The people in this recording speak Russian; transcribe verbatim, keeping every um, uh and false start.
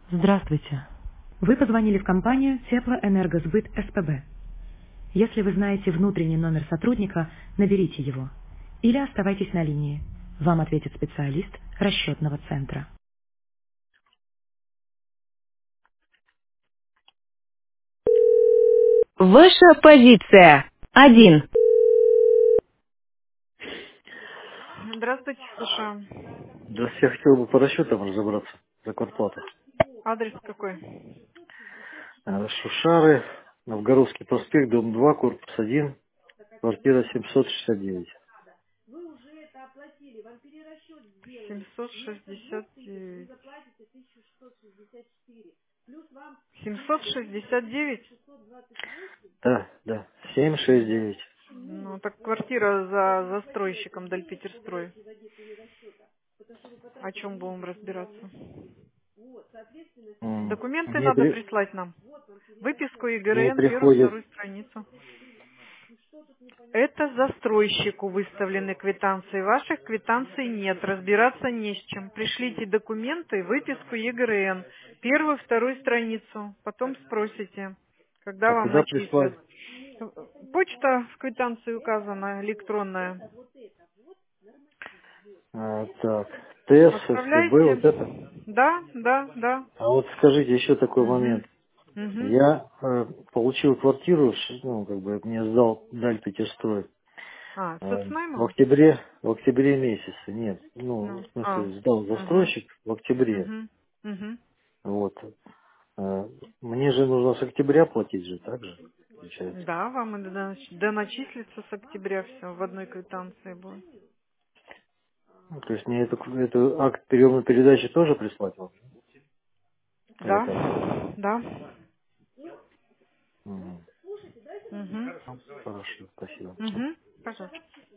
Здравствуйте. Вы позвонили в компанию Теплоэнергосбыт СПБ. Если вы знаете внутренний номер сотрудника, наберите его. Или оставайтесь на линии. Вам ответит специалист расчетного центра. Ваша позиция. Один. Здравствуйте, слушаю. Здравствуйте, я хотел бы по расчетам разобраться за квартплату. Адрес какой? Э, Шушары, Новгородский проспект, дом два, корпус один, квартира семьсот шестьдесят девять. семьсот шестьдесят девять. семьсот шестьдесят девять? Да, да, семь шесть девять. Ну, так квартира за застройщиком Дальпетерстрой. О чем будем разбираться? М, Документы Мне, надо при... прислать нам. Выписку Мне ЕГРН, первую, приходит, вторую страницу. Это застройщику выставлены квитанции. Ваших квитанций нет. Разбираться не с чем. Пришлите документы, выписку ЕГРН, первую, вторую страницу. Потом спросите, когда а вам куда начислят. прислать? Почта в квитанции указана, электронная. А, так, ТЭС, СТБ, Отправляйте. вот это. Да, да, да. А вот скажите еще такой Угу. момент. Угу. Я э, получил квартиру, ш- ну, как бы мне сдал Даль Петерстрой. А, Э, В соцнаймом? октябре, в октябре месяце, нет, ну, Ну, в а. смысле, сдал Угу. застройщик в октябре, Угу. Угу. вот. Э, Мне же нужно с октября платить же, так же, получается. Да, вам и донач- доначислится с октября все в одной квитанции будет. Ну, то есть мне эту, эту акт приемной передачи тоже прислать вам? Или как? Да, да. Мгм. Угу. Ну, хорошо, спасибо. Угу. Пожалуйста.